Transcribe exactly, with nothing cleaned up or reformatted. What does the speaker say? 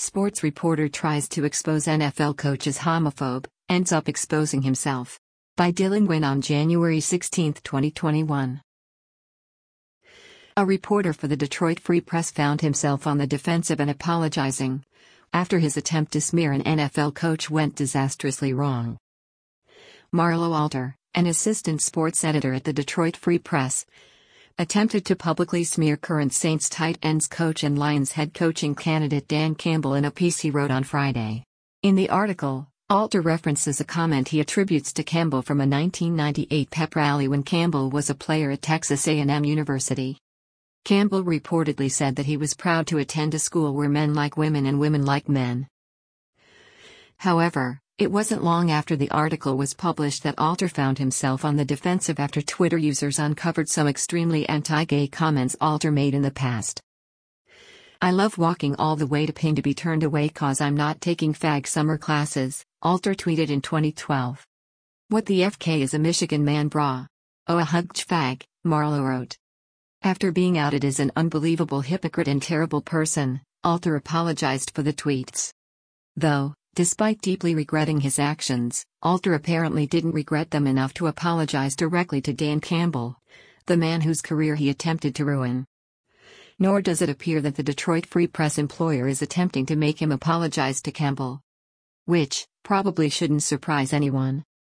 Sports reporter tries to expose N F L coach as homophobe, ends up exposing himself. By Dylan Wynn on January sixteenth, twenty twenty-one. A reporter for the Detroit Free Press found himself on the defensive and apologizing after his attempt to smear an N F L coach went disastrously wrong. Marlo Alter, an assistant sports editor at the Detroit Free Press, attempted to publicly smear current Saints tight ends coach and Lions head coaching candidate Dan Campbell in a piece he wrote on Friday. In the article, Alter references a comment he attributes to Campbell from a nineteen ninety-eight pep rally when Campbell was a player at Texas A and M University. Campbell reportedly said that he was proud to attend a school where men like women and women like men. However, it wasn't long after the article was published that Alter found himself on the defensive after Twitter users uncovered some extremely anti-gay comments Alter made in the past. "I love walking all the way to Ping to be turned away cause I'm not taking fag summer classes," Alter tweeted in twenty twelve. "What the F K is a Michigan man bra? Oh, a hugged fag," Marlo wrote. After being outed as an unbelievable hypocrite and terrible person, Alter apologized for the tweets. Though, despite deeply regretting his actions, Alter apparently didn't regret them enough to apologize directly to Dan Campbell, the man whose career he attempted to ruin. Nor does it appear that the Detroit Free Press employer is attempting to make him apologize to Campbell. Which, probably shouldn't surprise anyone.